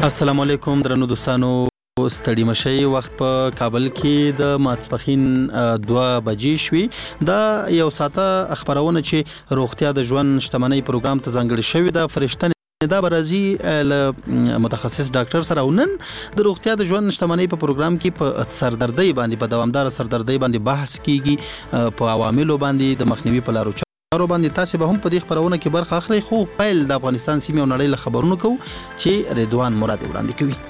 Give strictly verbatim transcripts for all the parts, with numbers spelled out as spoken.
السلام علیکم درنو دوستانو، ستړي مشي. وخت په کابل کې د ماسپښین دوه بجې شوې. دا یو ساعته خبرونه چې روغتیا د ژوند شتمنۍ پروګرام ته ځانګړی شوی دا فرشته دا برازي ل متخصص ډاکټر سره ونن د روغتیا د ژوند شتمنۍ په پروګرام کې په سردردۍ باندې په دوامدار سردردۍ باندې بحث کیږي، په عواملو باندې د مخنیوي په لارو چارو باندې. تاسو به هم په دې خبرونه کې برخه اخلئ. خو پیل د افغانستان سیمې او نړۍ له خبرونو کوو چې رضوان مراد وړاندې کوي.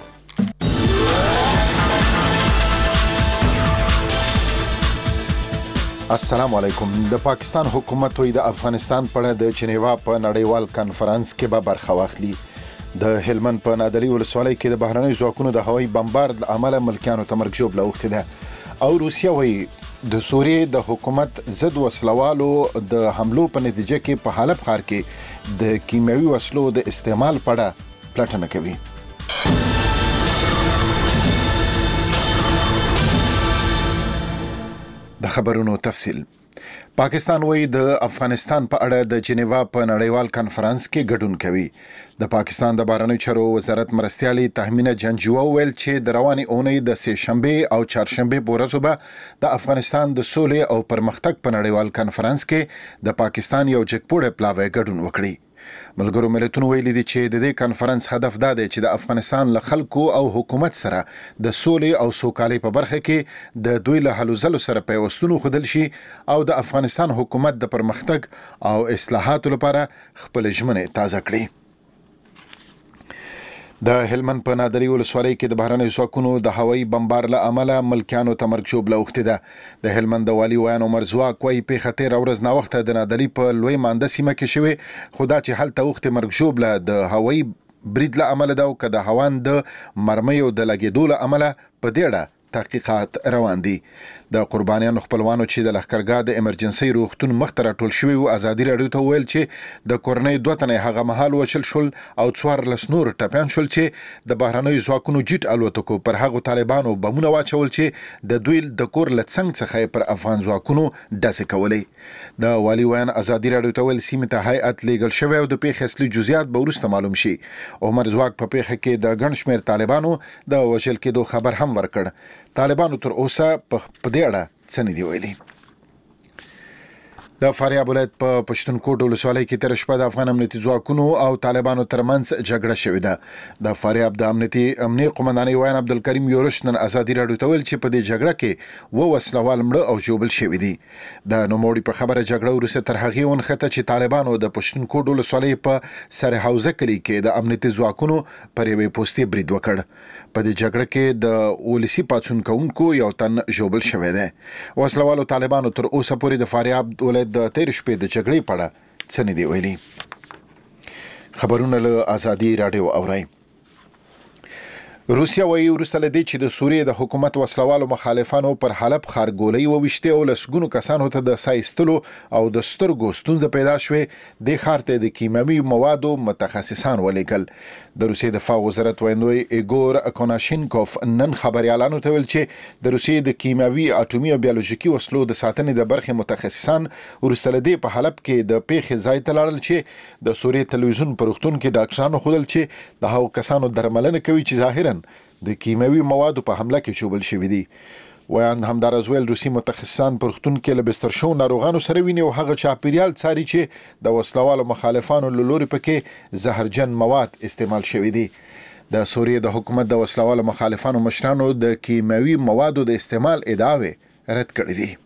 السلام علیکم. د پاکستان حکومت وی د افغانستان په اړه د جنیوا په نړیوال کانفرنس کې به برخه واخلي. د هلمند په نادري ولسوالۍ کې د بهرنیو ځواکونو د هوایي بمبارد له امله ملکیانو ته مرګ ژوبله اوښتې ده. او روسیه وی د سوریې د حکومت ضد وسلوالو د حملو په نتیجه کې په حلب ښار کې د کیمیاوي وسلو د استعمال په اړه پلټنه کوي. د خبرونو تفصیل. پاکستان وی د افغانستان په اړه د جنیوا په نړیوال کانفرنس کې ګډون کوي. د پاکستان د بهرنیو چارو وزارت مرستیالي تهمینه جنجوه ویل چې د روانې اونۍ د سه شنبه او چهارشنبه په ورځو به د افغانستان د سولې او پرمختګ په نړیوال کانفرنس کې د پاکستان یو جګپوړی پلاوی ګډون وکړي. ملګرو ملتونو ویلي دي چې د دې کانفرنس هدف دا دی چې د افغانستان له خلکو او حکومت سره د سولې او سوکالۍ په برخه کې د دوی له هلو ځلو سره پیوستون خودل شي او د افغانستان حکومت د پرمختګ او اصلاحاتو لپاره خپل ژمنې تازه کړي. د هلمند په نادري ولسوالۍ کې د بهرنیو ځواکونو د هوایي بمبار له امله ملکیانو ته مرګ ژوبله اوښتې ده. د هلمند د والي ویان عمر ځواک وایي پیښه تېره ورځ ناوخته د نادري په لوی مانده سیمه کې شوې، خو دا چې هلته اوښتې مرګ ژوبله د هوایي برید له امله ده او که د هوان د مرمیو د لګېدو له امله په دې اړه تحقیقات روان دي. د قربانیانو خپلوانو چې د لښکرګاه د ایمرجنسي روغتون مخته راټول شوي وو ازادي راډیو ته وویل چې د کورنۍ دوه تنې هغه مهال وچل شول او څوارلس نور ټپیان شول چې د بهرنیو ځواکونو جیټ الوتکو پر هغو طالبانو بمونه واچول چې د دوی د کور له څنګ څخه پر افغان ځواکونو ډزې کولې. د والي ویان ازادي راډیو ته ویل سیمې ته هیئت لیږل شوی او د پیښې اصلي جزئیات به وروسته معلوم شي. عمر ځواک په پیښه کې د ګڼ شمېر طالبانو د وژل کېدو خبر هم ورکړ. طالبانو تر اوسه په دې اړه څه نه دي ویلي. د فاریاب ولایت په پښتونخوا ولسوالۍ کې تېره شپه د افغان امنیتي ځواکونو او طالبانو ترمنځ جګړه شوې ده. د فاریاب د امنیتي امني قومندانۍ ویان عبدالکریم یورش نن ازادي راډیو ته ویل چې په دې جګړه کې اووه وسلوال مړه او ژوبل شوي دي. د نوموړي په خبره جګړه وروسته تر هغې ونښته چې طالبانو د پښتونخوا ولسوالۍ په سر حوزه کلي کې د امنیتي ځواکونو پر یوې پوستې برید وکړ. په دې جګړه کې د ولسي پاڅون کوونکو یو تن ژوبل شوی دی. وسلوالو طالبانو تر اوسه پورې د فاریاب ولایت د تیر شپې د جګړې په اړه څه نه دي ویلي. خبرونه له ازادي راډیو اورئ. روسیا وایي وروسته له دې چې د سوریې د حکومت وسلوالو مخالفانو پر حلب ښار ګولۍ وویشتې او لسګونو کسانو ته د ساه ایستلو او د سترګو ستونزه پیدا شوې، دې ښار ته د کیمیاوي موادو متخصصان ولېږل. د روسیې دفاع وزارت ویاندوی ایګور کوناشینکوف نن خبریالانو ته ویل چې د روسیې د کیمیاوي اټومي او بیولوژیکي وسلو د ساتنې د برخې متخصصان وروسته له دې په حلب کې د پیښې ځای ته لاړل چې د سوریې تلویزیون په روغتون کې ډاکټرانو ښودل چې د هغو کسانو درملنه کوي چې ظاهراً د کیمیاوي موادو په حمله کې ژوبل شوي دي. ویان همداراز ویل روسي متخصصان په روغتون کې له بستر شوو ناروغانو سره ویني او هغه چاپیریال څاري چې د وسلوالو مخالفانو له لوري پکې زهرجن مواد استعمال شوي دي. د سوریې د حکومت د وسلوالو مخالفانو مشرانو د کیمیاوي موادو د استعمال ادعاوې رد کړې دي.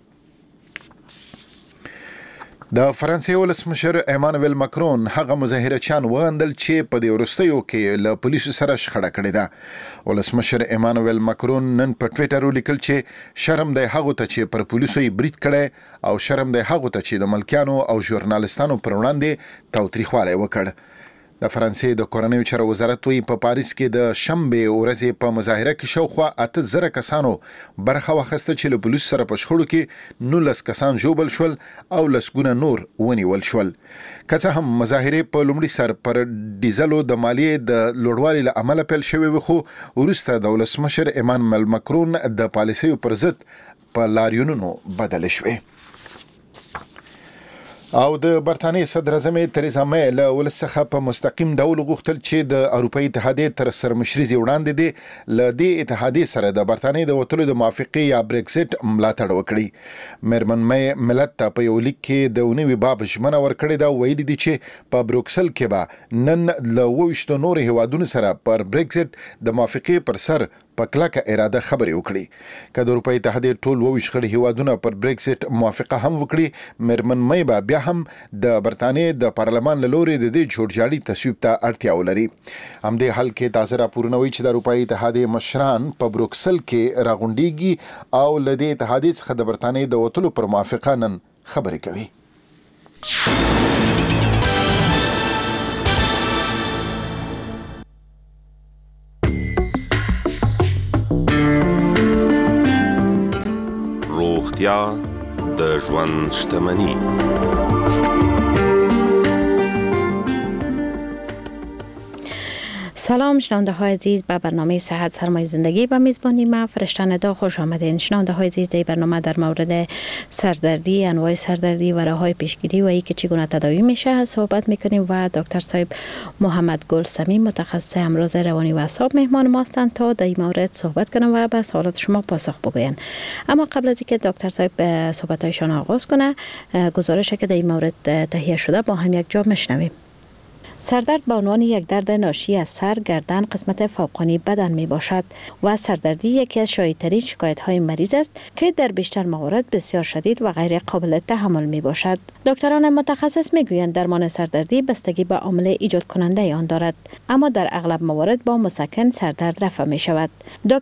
د فرانسې ولسمشر ایمانویل ماکرون هغه مظاهرچیان وغندل چې په دې وروستیو کې له پولیسو سره شخړه کړې ده. ولسمشر ایمانویل ماکرون نن په ټویټر ولیکل چې شرم دی هغو ته چې پر پولیسو یې برید کړی او شرم دی هغو ته چې د ملکیانو او ژورنالستانو پر وړاندې تاوتریخوالی وکړ. د فرانسې د کورنیو چارو وزارت وی په پاریس کې د شنبې ورځې په مظاهره کې شاوخوا اته زره کسانو برخه واخیسته چې له پولیسو سره په شخړو کې نولس کسان ژوبل شول او لسګونه نور ونیول شول. که څه هم مظاهرې په لومړي سر پر ډیزلو د مالیې د لوړوالي له امله پیل شوې وي، خو وروسته د ولسمشر ایمانویل ماکرون د پالیسیو پر ضد په لاریونونو بدل شوې. او د برتانیې صدر اعظم تریزا مې له ولس څخه په مستقیم ډول غوښتل چې د اروپאי اتحادیې تر سرمشري وړاندې دي ل دې اتحادیې سره د برتانیې د وټلو د موافقې یا بریکسټ ملاتړ وکړي. میرمن مې ملت ته په یو لیک کې د اونیوي باب ژمنه ورکړې دا ویلي دي چې په بروکسل کې به نن له وښتو نور هیوادونو سره پر بریکسټ د موافقې پر سر په کلکه اراده خبرې وکړي. که د اروپאי اتحادیې ټول وښ خړي هیوادونه پر بریکسټ موافقه هم وکړي، میرمن مې به بیا هم د برتانیې د پارلمان له لوري د دې جوړجاړي تصویب ته اړتیا ولري. همدې حال کې تازه راپورونه وایي چې د اروپאי اتحادیې مشران په بروکسل کې راغونډيږي او له دې اتحادیې څخه د برتانیې د وټلو پر موافقه نن خبرې کوي. روغتیا د ژوند شتمني. سلام شنونده های عزیز، به برنامه صحت سرمایه زندگی به میزبانی ما فرشته ندا خوش آمدین. شنونده های عزیز، در برنامه در مورد سردردی، انواع سردردی و راه‌های پیشگیری و اینکه چگونه تداوی میشه صحبت میکنیم و دکتر صاحب محمد گل صمیم متخصص امراض روانی و اعصاب مهمان ما هستند تا در این مورد صحبت کنم و به سوالات شما پاسخ بگوین. اما قبل از اینکه دکتر صاحب صحبت‌هایشان آغاز کنه، گزارشی که در این مورد تهیه شده با هم یک جا میشنویم. سردرد به عنوان یک درد ناشی از سر، گردن، قسمت فوقانی بدن می باشد و سردردی یکی از شایع‌ترین شکایت‌های مریض است که در بیشتر موارد بسیار شدید و غیر قابل تحمل می باشد. دکتران متخصص می گویند درمان سردردی بستگی به عامل ایجاد کننده آن دارد، اما در اغلب موارد با مسکن سردرد رفع می شود.